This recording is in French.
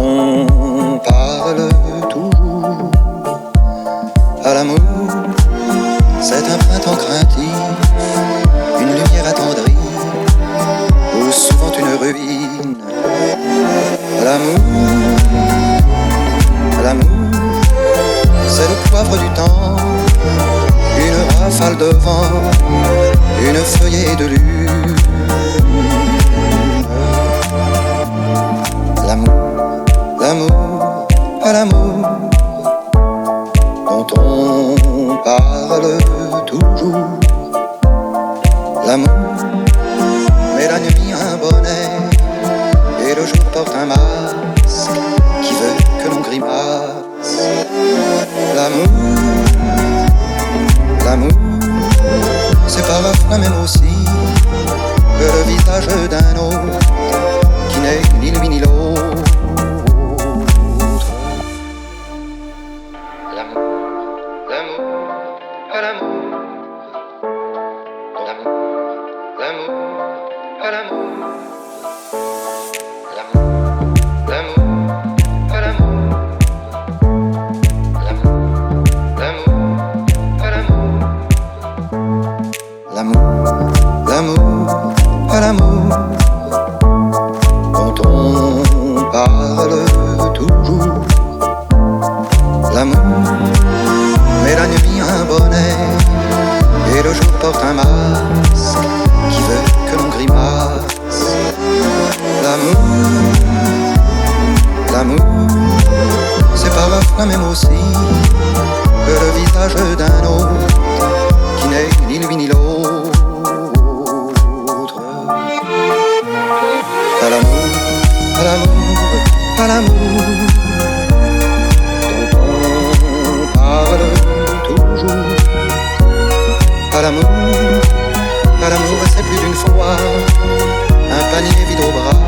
on parle toujours. À l'amour, c'est un printemps craintif, une lumière attendrie, ou souvent une ruine. À l'amour, c'est le poivre du temps, une rafale de vent, une feuillée de lune. L'amour, à l'amour, dont on parle toujours. L'amour met la nuit un bonnet et le jour porte un masque qui veut que l'on grimace. L'amour, c'est parfois même aussi que le visage d'un autre qui n'est ni lui ni l'autre. L'amour, à l'amour, l'amour, à l'amour, l'amour, à l'amour, l'amour, à l'amour, dont on parle toujours. L'amour met la nuit un bonnet et le jour porte un masque qui veut que l'on grimace. L'amour, c'est parfois même aussi que le visage d'un autre qui n'est ni lui ni l'autre. À l'amour, à l'amour, à l'amour, dont on parle toujours. À l'amour, c'est plus d'une fois un panier vide au bras